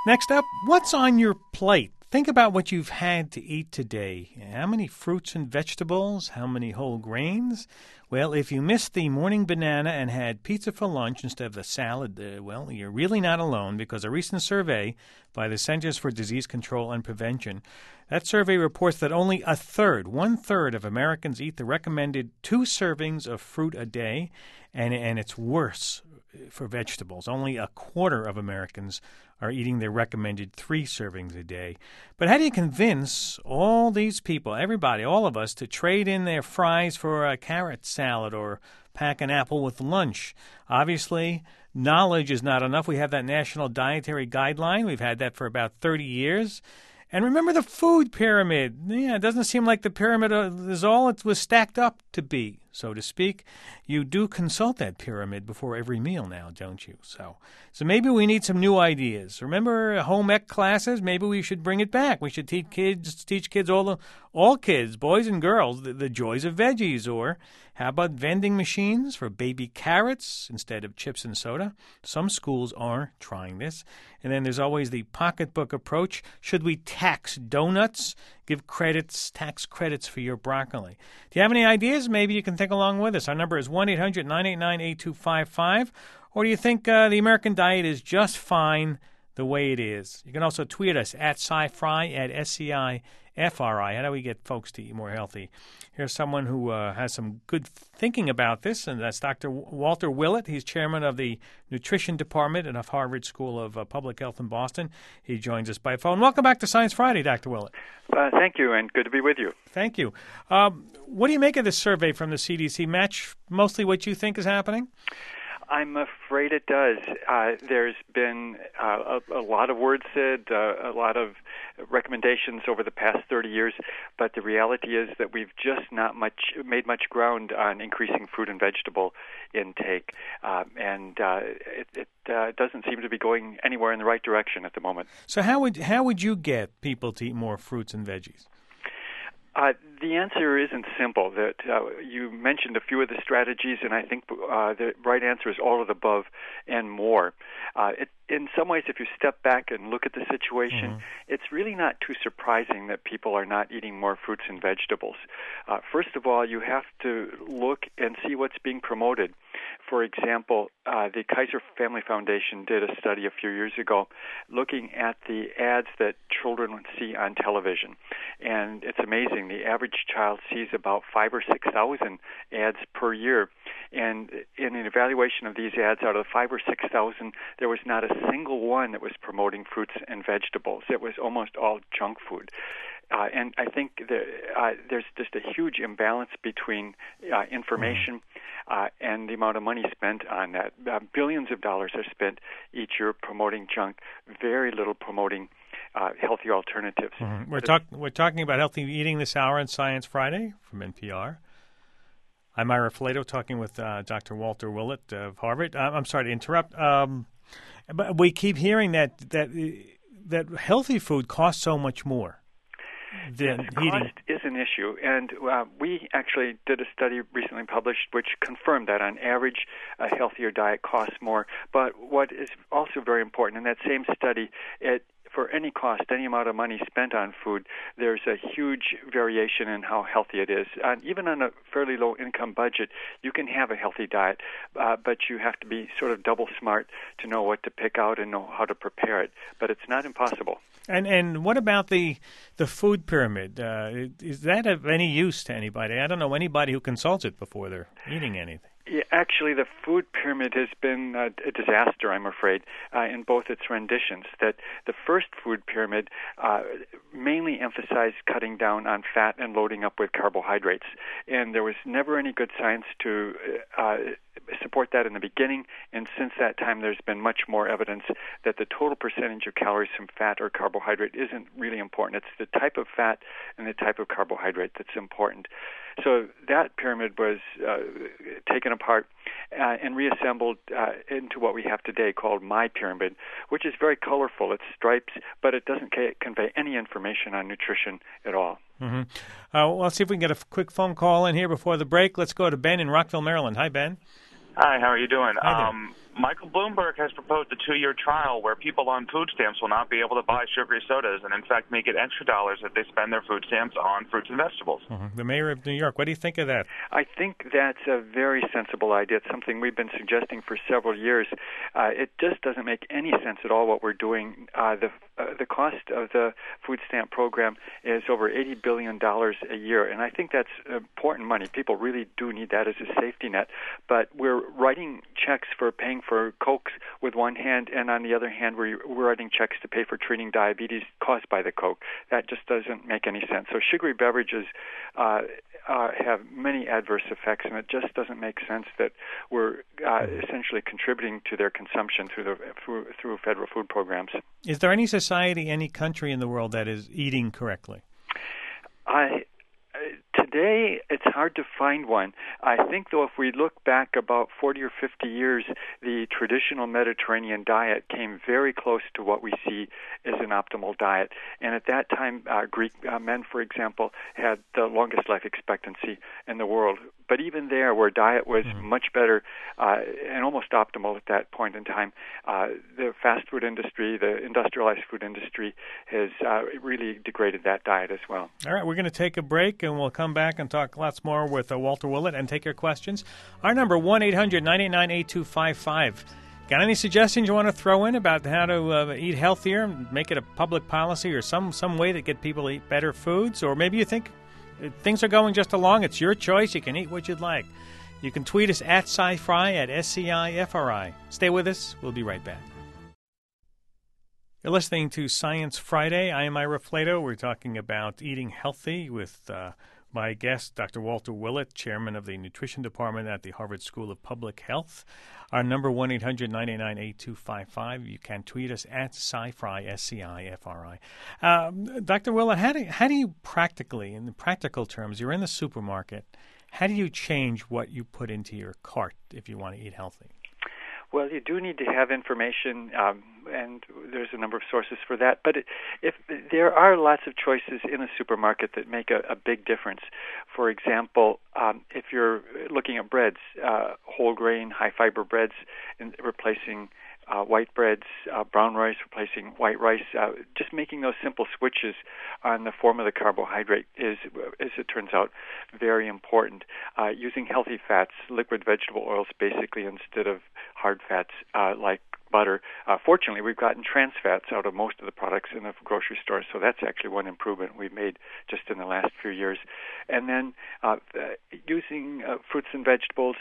Next up, what's on your plate? Think about what you've had to eat today. How many fruits and vegetables? How many whole grains? Well, if you missed the morning banana and had pizza for lunch instead of the salad, well, you're really not alone, because a recent survey by the Centers for Disease Control and Prevention, that survey reports that only one-third of Americans eat the recommended 2 servings of fruit a day, and it's worse for vegetables. Only a quarter of Americans are eating their recommended 3 servings a day. But how do you convince all these people, everybody, all of us, to trade in their fries for a carrot salad or pack an apple with lunch? Obviously, knowledge is not enough. We have that National Dietary Guideline. We've had that for about 30 years. And remember the food pyramid. Yeah, it doesn't seem like the pyramid is all it was stacked up to be, so to speak. You do consult that pyramid before every meal now, don't you? So maybe we need some new ideas. Remember home ec classes? Maybe we should bring it back. We should teach kids, all kids, boys and girls, the joys of veggies. Or how about vending machines for baby carrots instead of chips and soda? Some schools are trying this. And then there's always the pocketbook approach. Should we tax donuts? Give tax credits for your broccoli. Do you have any ideas? Maybe you can think along with us. Our number is 1-800-989-8255. Or do you think the American diet is just fine the way it is? You can also tweet us at SciFri, at SCIFRI. How do we get folks to eat more healthy? Here's someone who has some good thinking about this, and that's Dr. Walter Willett. He's chairman of the Nutrition Department at Harvard School of Public Health in Boston. He joins us by phone. Welcome back to Science Friday, Dr. Willett. Thank you, and good to be with you. Thank you. What do you make of this survey from the CDC? Match mostly what you think is happening? I'm afraid it does. There's been a lot of words said, a lot of recommendations over the past 30 years, but the reality is that we've just not made much ground on increasing fruit and vegetable intake, and it doesn't seem to be going anywhere in the right direction at the moment. So how would you get people to eat more fruits and veggies? The answer isn't simple. That you mentioned a few of the strategies, and I think the right answer is all of the above and more. In some ways, if you step back and look at the situation, it's really not too surprising that people are not eating more fruits and vegetables. First of all, you have to look and see what's being promoted. For example, the Kaiser Family Foundation did a study a few years ago looking at the ads that children would see on television. And it's amazing. The average child sees about 5,000 or 6,000 ads per year. And in an evaluation of these ads, out of the 5,000 or 6,000, there was not a single one that was promoting fruits and vegetables. It was almost all junk food. And I think there's just a huge imbalance between information and the amount of money spent on that. Billions of dollars are spent each year promoting junk, very little promoting healthy alternatives. We're talking about healthy eating this hour on Science Friday from NPR. I'm Ira Flato, talking with Dr. Walter Willett of Harvard. I'm sorry to interrupt, but we keep hearing that healthy food costs so much more. Cost is an issue, and we actually did a study recently published which confirmed that on average a healthier diet costs more. But what is also very important in that same study, for any cost, any amount of money spent on food, there's a huge variation in how healthy it is. Even on a fairly low-income budget, you can have a healthy diet, but you have to be sort of double smart to know what to pick out and know how to prepare it. But it's not impossible. And what about the food pyramid? Is that of any use to anybody? I don't know anybody who consults it before they're eating anything. Yeah, actually, the food pyramid has been a disaster, I'm afraid, in both its renditions. That the first food pyramid mainly emphasized cutting down on fat and loading up with carbohydrates. And there was never any good science to support that in the beginning, and since that time there's been much more evidence that the total percentage of calories from fat or carbohydrate isn't really important. It's the type of fat and the type of carbohydrate that's important. So that pyramid was taken apart and reassembled into what we have today called My Pyramid, which is very colorful. It's stripes, but it doesn't convey any information on nutrition at all. Well, let's see if we can get a quick phone call in here before the break. Let's go to Ben in Rockville, Maryland. Hi, Ben. Hi, how are you doing? Hi Michael Bloomberg has proposed a 2-year trial where people on food stamps will not be able to buy sugary sodas and, in fact, may get extra dollars if they spend their food stamps on fruits and vegetables. Mm-hmm. The mayor of New York, what do you think of that? I think that's a very sensible idea. It's something we've been suggesting for several years. It just doesn't make any sense at all what we're doing. The cost of the food stamp program is over $80 billion a year, and I think that's important money. People really do need that as a safety net. But we're writing checks for paying for Cokes with one hand, and on the other hand, we're writing checks to pay for treating diabetes caused by the Coke. That just doesn't make any sense. So sugary beverages have many adverse effects, and it just doesn't make sense that we're essentially contributing to their consumption through federal food programs. Is there any society, any country in the world that is eating correctly? Today, it's hard to find one. I think, though, if we look back about 40 or 50 years, the traditional Mediterranean diet came very close to what we see as an optimal diet. And at that time, Greek men, for example, had the longest life expectancy in the world. But even there, where diet was much better and almost optimal at that point in time, the fast food industry, the industrialized food industry, has really degraded that diet as well. All right, we're going to take a break, and we'll come back and talk lots more with Walter Willett and take your questions. Our number, 1-800-989-8255. Got any suggestions you want to throw in about how to eat healthier, make it a public policy or some way to get people to eat better foods? Or maybe you think things are going just along. It's your choice. You can eat what you'd like. You can tweet us at SciFri, at SCIFRI. Stay with us. We'll be right back. You're listening to Science Friday. I am Ira Flato. We're talking about eating healthy with my guest, Dr. Walter Willett, chairman of the nutrition department at the Harvard School of Public Health. Our number, 1-800-989-8255. You can tweet us at SciFri, SCIFRI. Dr. Willett, how do you practically, in the practical terms, you're in the supermarket, how do you change what you put into your cart if you want to eat healthy? Well, you do need to have information, and there's a number of sources for that. But if there are lots of choices in a supermarket that make a big difference. For example, if you're looking at breads, whole grain, high fiber breads, and replacing white breads, brown rice replacing white rice, just making those simple switches on the form of the carbohydrate is, as it turns out, very important. Using healthy fats, liquid vegetable oils basically instead of hard fats like butter. Fortunately, we've gotten trans fats out of most of the products in the grocery stores, so that's actually one improvement we've made just in the last few years. And then using fruits and vegetables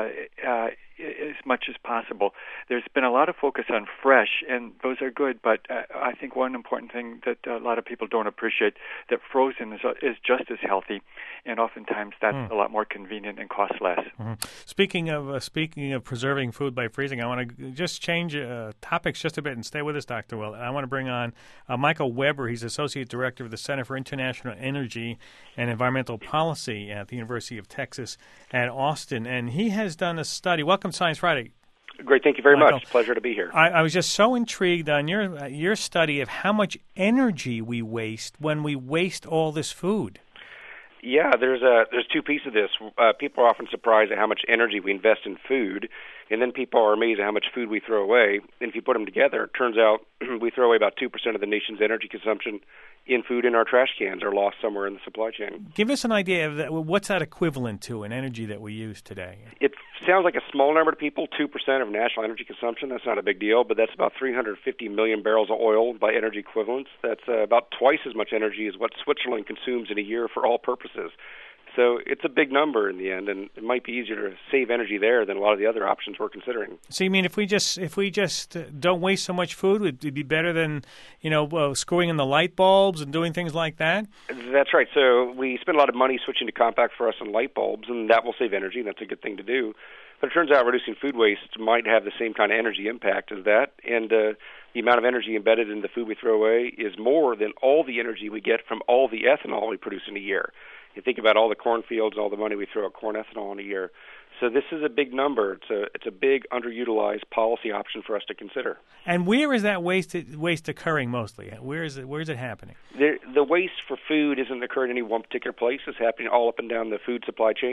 as much as possible. There's been a lot of focus on fresh, and those are good, but I think one important thing that a lot of people don't appreciate, that frozen is just as healthy, and oftentimes that's a lot more convenient and costs less. Mm-hmm. Speaking of preserving food by freezing, I want to just change topics just a bit and stay with us, Dr. Will. I want to bring on Michael Weber. He's Associate Director of the Center for International Energy and Environmental Policy at the University of Texas at Austin, and he has done a study. Welcome, Science Friday. Great, thank you very Michael, much. Pleasure to be here. I was just so intrigued on your study of how much energy we waste when we waste all this food. Yeah, there's two pieces of this. People are often surprised at how much energy we invest in food, and then people are amazed at how much food we throw away. And if you put them together, it turns out we throw away about 2% of the nation's energy consumption in food in our trash cans are lost somewhere in the supply chain. Give us an idea of that. What's that equivalent to in energy that we use today? It sounds like a small number to people, 2% of national energy consumption. That's not a big deal, but that's about 350 million barrels of oil by energy equivalents. That's about twice as much energy as what Switzerland consumes in a year for all purposes. So it's a big number in the end, and it might be easier to save energy there than a lot of the other options we're considering. So you mean if we just don't waste so much food, would it be better than screwing in the light bulbs and doing things like that? That's right. So we spend a lot of money switching to compact fluorescent light bulbs, and that will save energy, and that's a good thing to do. But it turns out reducing food waste might have the same kind of energy impact as that, and the amount of energy embedded in the food we throw away is more than all the energy we get from all the ethanol we produce in a year. You think about all the cornfields and all the money we throw at corn ethanol in a year. So this is a big number. It's a big underutilized policy option for us to consider. And where is that waste occurring mostly? Where is it happening? The waste for food isn't occurring in any one particular place. It's happening all up and down the food supply chain.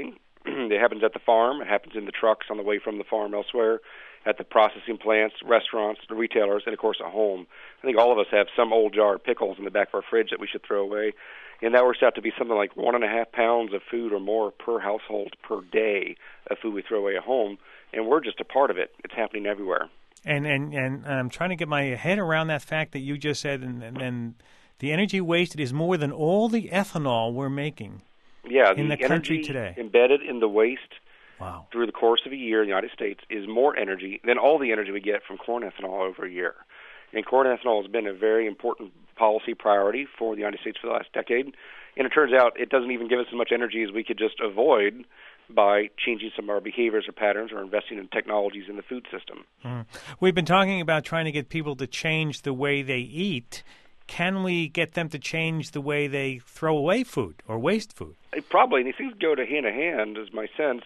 It happens at the farm. It happens in the trucks on the way from the farm elsewhere, at the processing plants, restaurants, the retailers, and, of course, at home. I think all of us have some old jar of pickles in the back of our fridge that we should throw away. And that works out to be something like 1.5 pounds of food or more per household per day of food we throw away at home. And we're just a part of it. It's happening everywhere. And I'm trying to get my head around that fact that you just said, and the energy wasted is more than all the ethanol we're making. Yeah, in the country today. Embedded in the waste wow. through the course of a year in the United States is more energy than all the energy we get from corn ethanol over a year. And corn ethanol has been a very important policy priority for the United States for the last decade. And it turns out it doesn't even give us as much energy as we could just avoid by changing some of our behaviors or patterns or investing in technologies in the food system. We've been talking about trying to get people to change the way they eat. Can we get them to change the way they throw away food or waste food? Probably. And these things go hand in hand, is my sense.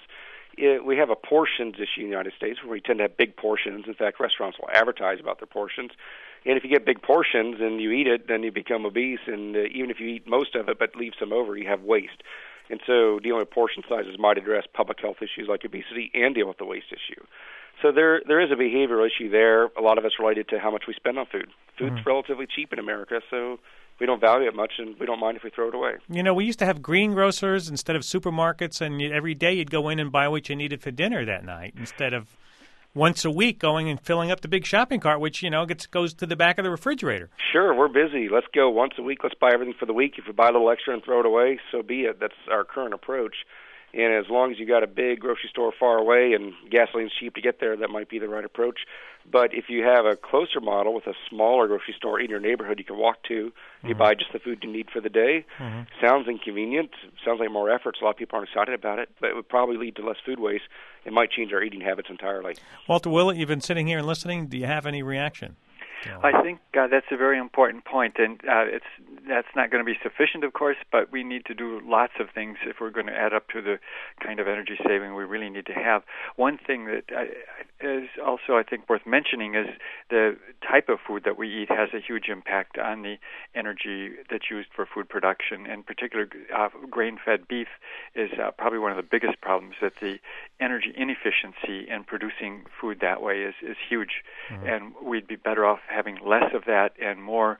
We have a portions issue in the United States where we tend to have big portions. In fact, restaurants will advertise about their portions. And if you get big portions and you eat it, then you become obese. And even if you eat most of it but leave some over, you have waste. And so dealing with portion sizes might address public health issues like obesity and deal with the waste issue. So there is a behavioral issue there. A lot of it's related to how much we spend on food. Food's relatively cheap in America, so we don't value it much, and we don't mind if we throw it away. You know, we used to have greengrocers instead of supermarkets, and every day you'd go in and buy what you needed for dinner that night instead of once a week going and filling up the big shopping cart, which, you know, goes to the back of the refrigerator. Sure, we're busy. Let's go once a week. Let's buy everything for the week. If we buy a little extra and throw it away, so be it. That's our current approach. And as long as you got a big grocery store far away and gasoline's cheap to get there, that might be the right approach. But if you have a closer model with a smaller grocery store in your neighborhood you can walk to, you buy just the food you need for the day. Sounds inconvenient. Sounds like more effort. So a lot of people aren't excited about it, but it would probably lead to less food waste. It might change our eating habits entirely. Walter Willett, you've been sitting here and listening. Do you have any reaction? I think that's a very important point, and that's not going to be sufficient, of course, but we need to do lots of things if we're going to add up to the kind of energy saving we really need to have. One thing that is also, I think, worth mentioning is the type of food that we eat has a huge impact on the energy that's used for food production. In particular, grain-fed beef is probably one of the biggest problems, that the energy inefficiency in producing food that way is huge, and we'd be better off having less of that and more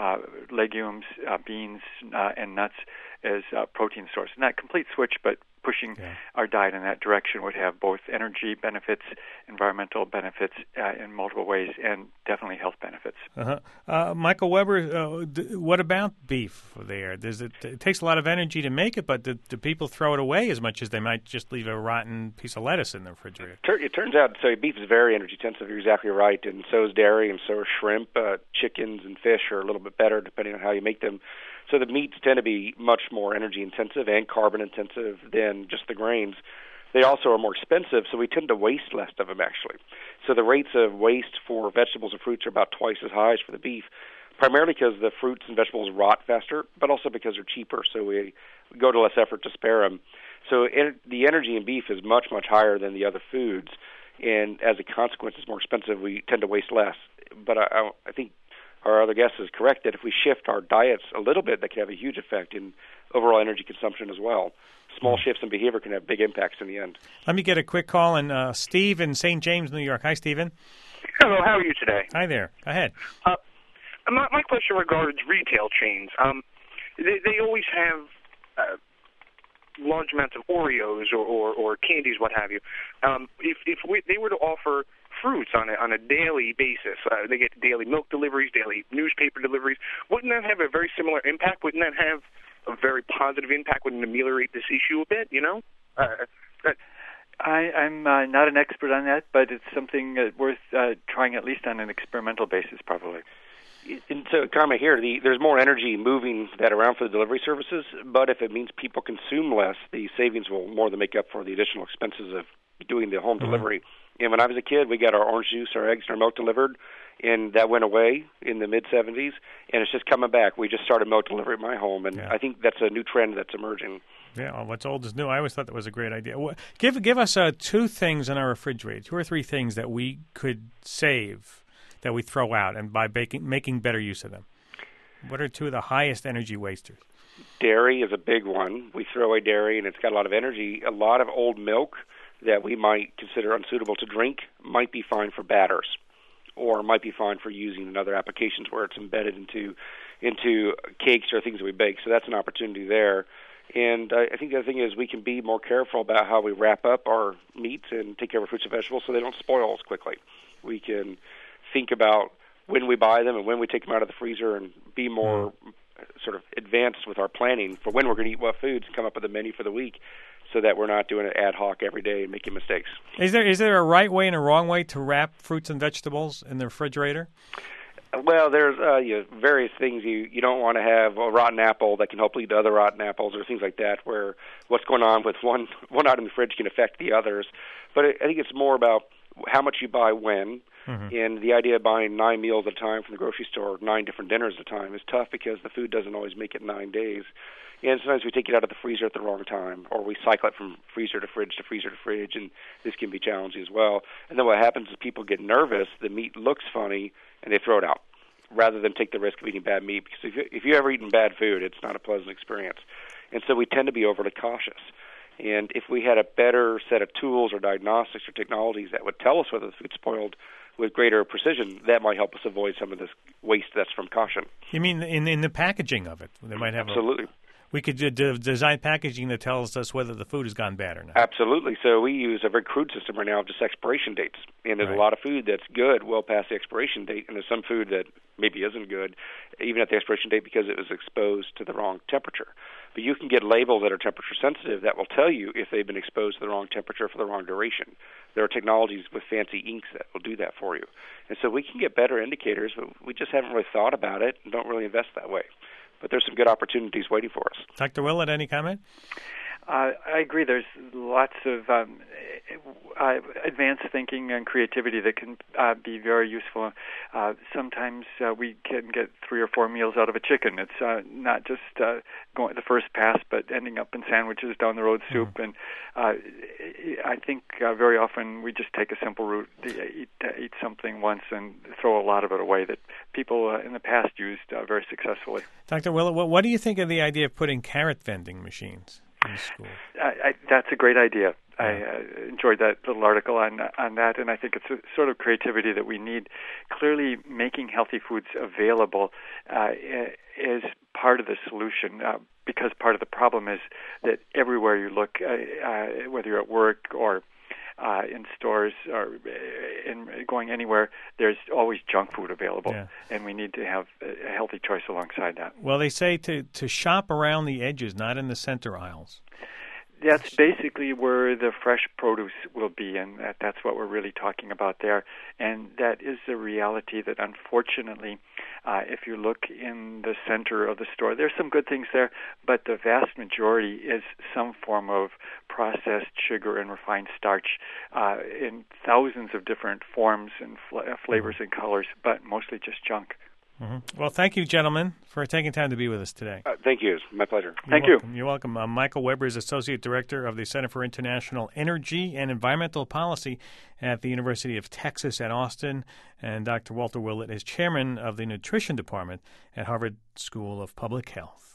legumes, beans, and nuts as protein source. Not a complete switch, but pushing our diet in that direction would have both energy benefits, environmental benefits in multiple ways, and definitely health benefits. Michael Weber, what about beef there? It takes a lot of energy to make it, but do people throw it away as much as they might just leave a rotten piece of lettuce in the refrigerator? It turns out, so beef is very energy intensive. You're exactly right, and so is dairy, and so are shrimp. Chickens and fish are a little bit better depending on how you make them. So the meats tend to be much more energy intensive and carbon intensive than just the grains. They also are more expensive, so we tend to waste less of them, actually. So the rates of waste for vegetables and fruits are about twice as high as for the beef, primarily because the fruits and vegetables rot faster, but also because they're cheaper, so we go to less effort to spare them. So the energy in beef is much, much higher than the other foods, and as a consequence, it's more expensive. We tend to waste less. But I think our other guest is correct that if we shift our diets a little bit, that can have a huge effect in overall energy consumption as well. Small shifts in behavior can have big impacts in the end. Let me get a quick call on Steve in St. James, New York. Hi, Stephen. Hello, how are you today? Hi there. Go ahead. My question regards retail chains. They always have large amounts of Oreos or candies, what have you. If they were to offer fruits on a daily basis, they get daily milk deliveries, daily newspaper deliveries, wouldn't that have a very similar impact? Wouldn't that have a very positive impact? Wouldn't it ameliorate this issue a bit, you know? I'm not an expert on that, but it's something worth trying at least on an experimental basis, probably. And so, comment here, there's more energy moving that around for the delivery services, but if it means people consume less, the savings will more than make up for the additional expenses of doing the home delivery. And when I was a kid, we got our orange juice, our eggs, and our milk delivered, and that went away in the mid-'70s, and it's just coming back. We just started milk delivery at my home, and I think that's a new trend that's emerging. Yeah, well, what's old is new. I always thought that was a great idea. Give us two things in our refrigerator, 2 or 3 things that we could save that we throw out, and by making better use of them. What are 2 of the highest energy wasters? Dairy is a big one. We throw away dairy, and it's got a lot of energy. A lot of old milk that we might consider unsuitable to drink might be fine for batters, or might be fine for using in other applications where it's embedded into cakes or things that we bake. So that's an opportunity there. And I think the other thing is we can be more careful about how we wrap up our meats and take care of our fruits and vegetables so they don't spoil as quickly. We can think about when we buy them and when we take them out of the freezer and be more sort of advanced with our planning for when we're going to eat what foods and come up with a menu for the week so that we're not doing it ad hoc every day and making mistakes. Is there a right way and a wrong way to wrap fruits and vegetables in the refrigerator? Well, there's various things. You don't want to have a rotten apple that can help lead to other rotten apples or things like that, where what's going on with one item in the fridge can affect the others. But I think it's more about how much you buy when. Mm-hmm. And the idea of buying 9 meals at a time from the grocery store, 9 different dinners at a time, is tough because the food doesn't always make it 9 days. And sometimes we take it out of the freezer at the wrong time, or we cycle it from freezer to fridge to freezer to fridge, and this can be challenging as well. And then what happens is people get nervous, the meat looks funny, and they throw it out, rather than take the risk of eating bad meat. Because if you ever eaten bad food, it's not a pleasant experience. And so we tend to be overly cautious. And if we had a better set of tools or diagnostics or technologies that would tell us whether the food's spoiled with greater precision, that might help us avoid some of this waste that's from caution. You mean in the packaging of it? They might have Absolutely. We could design packaging that tells us whether the food has gone bad or not. Absolutely. So we use a very crude system right now of just expiration dates. And there's a lot of food that's good well past the expiration date, and there's some food that maybe isn't good, even at the expiration date, because it was exposed to the wrong temperature. But you can get labels that are temperature sensitive that will tell you if they've been exposed to the wrong temperature for the wrong duration. There are technologies with fancy inks that will do that for you. And so we can get better indicators, but we just haven't really thought about it and don't really invest that way. But there's some good opportunities waiting for us. Dr. Willett, any comment? I agree. There's lots of advanced thinking and creativity that can be very useful. Sometimes we can get 3 or 4 meals out of a chicken. It's not just going the first pass, but ending up in sandwiches, down the road soup. And I think very often we just take a simple route, eat something once and throw a lot of it away that people in the past used very successfully. Dr. Willett, what do you think of the idea of putting carrot vending machines in school? That's a great idea. I enjoyed that little article on that, and I think it's a sort of creativity that we need. Clearly, making healthy foods available is part of the solution, because part of the problem is that everywhere you look, whether you're at work or in stores or going anywhere, there's always junk food available, and we need to have a healthy choice alongside that. Well, they say to shop around the edges, not in the center aisles. That's basically where the fresh produce will be, and that's what we're really talking about there. And that is the reality that, unfortunately, if you look in the center of the store, there's some good things there, but the vast majority is some form of processed sugar and refined starch in thousands of different forms and flavors and colors, but mostly just junk. Mm-hmm. Well, thank you, gentlemen, for taking time to be with us today. Thank you. It's my pleasure. Thank you. You're welcome. Michael Weber is Associate Director of the Center for International Energy and Environmental Policy at the University of Texas at Austin, and Dr. Walter Willett is Chairman of the Nutrition Department at Harvard School of Public Health.